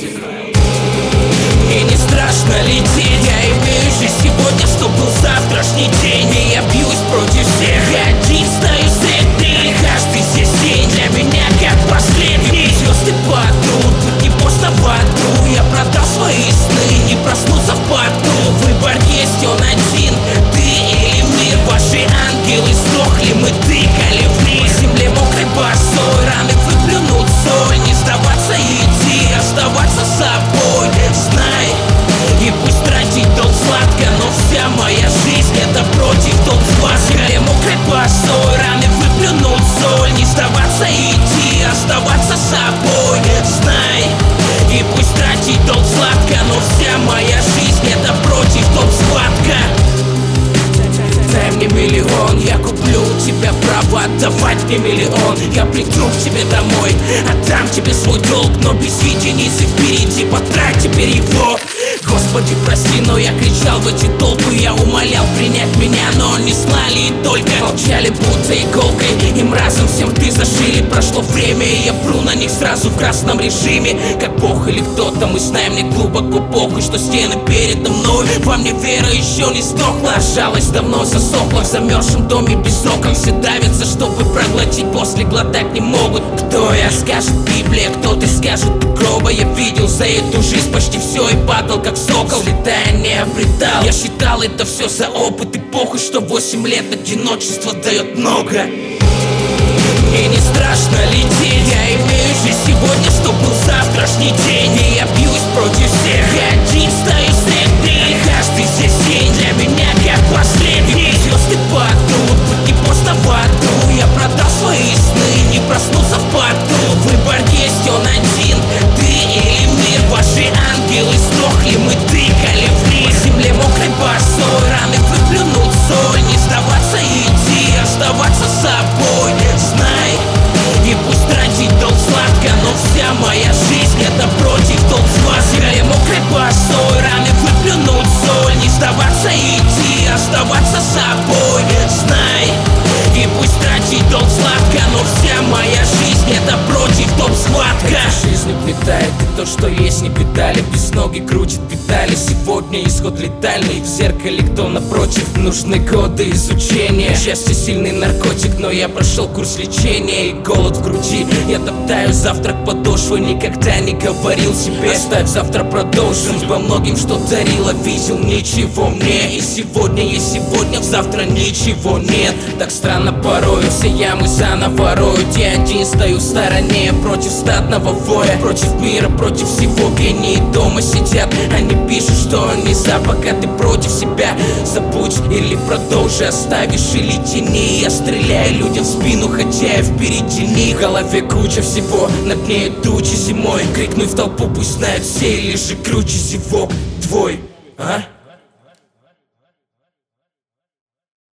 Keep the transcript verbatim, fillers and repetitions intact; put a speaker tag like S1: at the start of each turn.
S1: Мне не страшно лететь, я имею же сегодня, что был завтрашний день. И я бьюсь против всех, я один стою среди. Каждый здесь день для меня как последний. Звезды падут, тут не поздно в аду. Я продал свои сны, не проснуться в поту. Выбор есть, он один, ты или мир. Ваши ангелы сдохли, мы тыкали вниз. По земле мокрой босой, раны выплюнут соль. Не сдаваться, иди, оставаться собой. Знай, и пусть тратить долг сладко, но вся моя жизнь это против долг вас. В земле мокрой босой, раны выплюнут соль. Не сдаваться, иди, оставаться собой. Знай, и пусть тратить долг сладко, но вся моя жизнь это против долг схватка. Дай мне миллион, я куплю у тебя право отдавать мне миллион. Я приду к тебе домой, отдам тебе свой долг, но без единицы впереди, потрать теперь его. Господи, прости, но я кричал в эти толпы, я умолял принять меня, но не знали и только молчали, будто иголкой. Им разом всем ты зашили, прошло время, и я пру на них сразу в красном режиме. Как Бог или кто-то, мы знаем, мне глубоко похуй, что стены передо мной. Во мне вера еще не сдохла, а жалость давно засохла. В замерзшем доме без окон все давятся, чтобы проглотить, после глотать не могут. Кто я, скажет Библия, кто-то скажет гроба. Я видел за эту жизнь почти все и падал как сокол, летая не обретал. Я считал это все за опыт, и похуй, что восемь лет одиночества дает много. Мне не страшно лететь, я имею же сегодня, что был завтрашний день. И я бьюсь против всех, я один стою среди. Каждый здесь день для меня как последний. Звезды падут, тут не поздно в аду. Я продал свои сны, не проснуться в поту. Выбор есть, он один, ты или мир. Ваши ангелы сдохли, мы тыкали вниз. По земле мокрой босой, раны выплюнут соль. Не сдаваться, иди, оставаться собой. Знай, и пусть тратить долг сладко, но вся моя жизнь это против долг вас. В земле мокрой босой, раны выплюнут соль. Не сдаваться, иди, оставаться собой. Знай, и пусть тратить долг сладко, но вся моя жизнь это против долг схватка. Жизнь угнетает, и то, что есть, не педали. Без ноги крутит педали. Сегодня исход летальный, в зеркале кто напротив. Нужны годы изучения. Счастье сильный наркотик, но я прошел курс лечения. И голод в груди, я топтаю завтрак подошвы. Никогда не говорил себе оставь, завтра продолжим. По многим, что дарила, видел ничего мне. И сегодня есть сегодня, в завтра ничего нет. Так странно порою, все ямы заново роют. Я один стою в стороне, против стадного воя. Против мира, против всего, гении дома сидят. Они пишут, что они за, пока ты против себя. Забудь или продолжи, оставишь или тяни. Я стреляю людям в спину, хотя я впереди них. В голове куча всего, над ней тучи зимой. Крикнуй в толпу, пусть знают все, или же круче зевок твой, а?